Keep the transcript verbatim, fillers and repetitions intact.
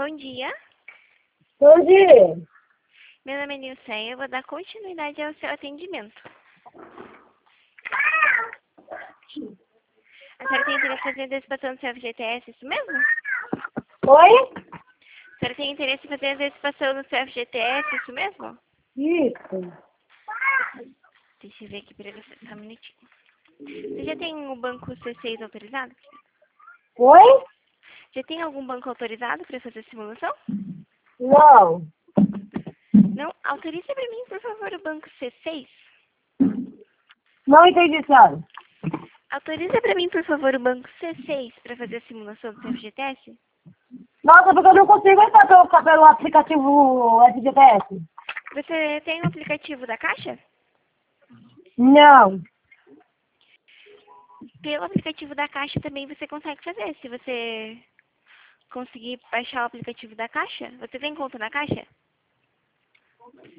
Bom dia, Bom dia. meu nome é Nilceia, eu vou dar continuidade ao seu atendimento. A senhora tem interesse em fazer a antecipação do seu F G T S, isso mesmo? Oi? A senhora tem interesse em fazer a antecipação do seu F G T S, isso mesmo? Isso. Deixa eu ver aqui pra você, só um minutinho. Você já tem o banco C seis autorizado? Oi? Já tem algum banco autorizado para fazer a simulação? Não. Não? Autorize para mim, por favor, o banco C seis. Não entendi, senhora. Autoriza para mim, por favor, o banco C seis para fazer a simulação do seu F G T S? Nossa, porque eu não consigo entrar pelo, pelo aplicativo F G T S. Você tem o aplicativo da Caixa? Não. Pelo aplicativo da Caixa também você consegue fazer. Se você conseguir baixar o aplicativo da Caixa, você tem conta na Caixa?